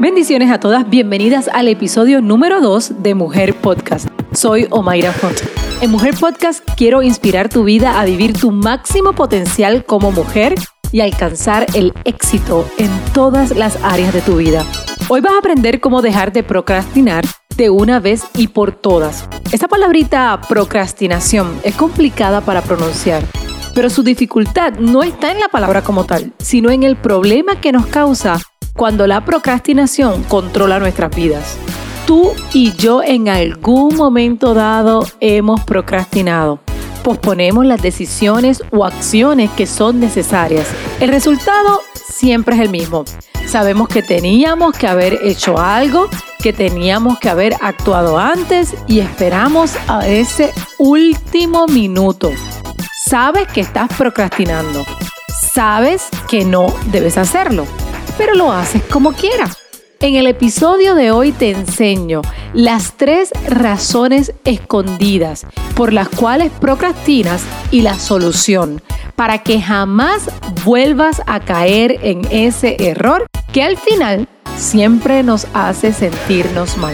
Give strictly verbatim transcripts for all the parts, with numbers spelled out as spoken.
Bendiciones a todas, bienvenidas al episodio número dos de Mujer Podcast. Soy Omaira Font. En Mujer Podcast quiero inspirar tu vida a vivir tu máximo potencial como mujer y alcanzar el éxito en todas las áreas de tu vida. Hoy vas a aprender cómo dejar de procrastinar de una vez y por todas. Esta palabrita procrastinación es complicada para pronunciar, pero su dificultad no está en la palabra como tal, sino en el problema que nos causa cuando la procrastinación controla nuestras vidas. Tú y yo en algún momento dado hemos procrastinado. Posponemos las decisiones o acciones que son necesarias. El resultado siempre es el mismo. Sabemos que teníamos que haber hecho algo, que teníamos que haber actuado antes y esperamos a ese último minuto. Sabes que estás procrastinando. Sabes que no debes hacerlo, pero lo haces como quieras. En el episodio de hoy te enseño las tres razones escondidas por las cuales procrastinas y la solución para que jamás vuelvas a caer en ese error que al final siempre nos hace sentirnos mal.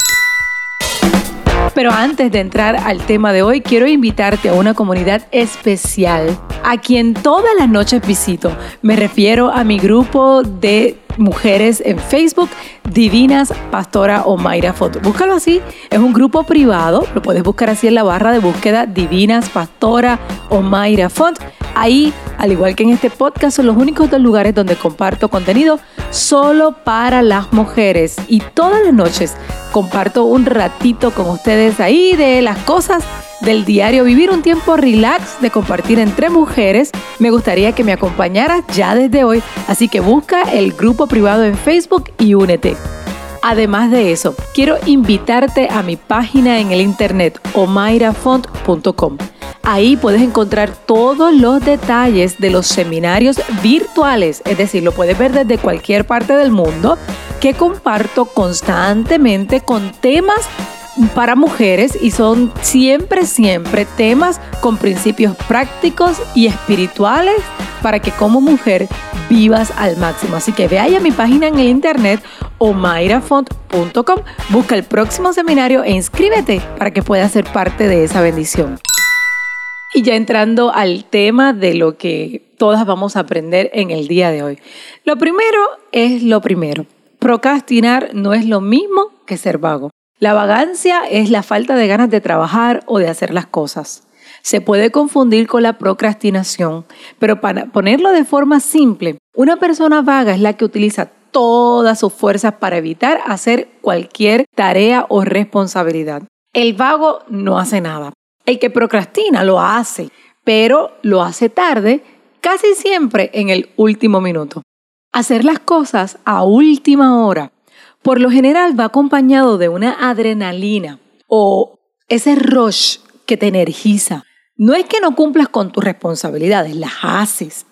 Pero antes de entrar al tema de hoy, quiero invitarte a una comunidad especial a quien todas las noches visito. Me refiero a mi grupo de mujeres en Facebook, Divinas Pastora Omaira Font. Búscalo así, es un grupo privado, lo puedes buscar así en la barra de búsqueda, Divinas Pastora Omaira Font. Ahí, al igual que en este podcast, son los únicos dos lugares donde comparto contenido solo para las mujeres. Y todas las noches comparto un ratito con ustedes ahí de las cosas del diario, vivir un tiempo relax de compartir entre mujeres. Me gustaría que me acompañaras ya desde hoy, así que busca el grupo privado en Facebook y únete. Además de eso, quiero invitarte a mi página en el internet omaira font punto com. Ahí puedes encontrar todos los detalles de los seminarios virtuales, es decir, lo puedes ver desde cualquier parte del mundo, que comparto constantemente con temas para mujeres y son siempre, siempre temas con principios prácticos y espirituales para que como mujer vivas al máximo. Así que ve ahí a mi página en el internet omaira font punto com, busca el próximo seminario e inscríbete para que puedas ser parte de esa bendición. Y ya entrando al tema de lo que todas vamos a aprender en el día de hoy. Lo primero es lo primero. Procrastinar no es lo mismo que ser vago. La vagancia es la falta de ganas de trabajar o de hacer las cosas. Se puede confundir con la procrastinación, pero para ponerlo de forma simple, una persona vaga es la que utiliza todas sus fuerzas para evitar hacer cualquier tarea o responsabilidad. El vago no hace nada. El que procrastina lo hace, pero lo hace tarde, casi siempre en el último minuto. Hacer las cosas a última hora, por lo general va acompañado de una adrenalina o ese rush que te energiza. No es que no cumplas con tus responsabilidades, las haces,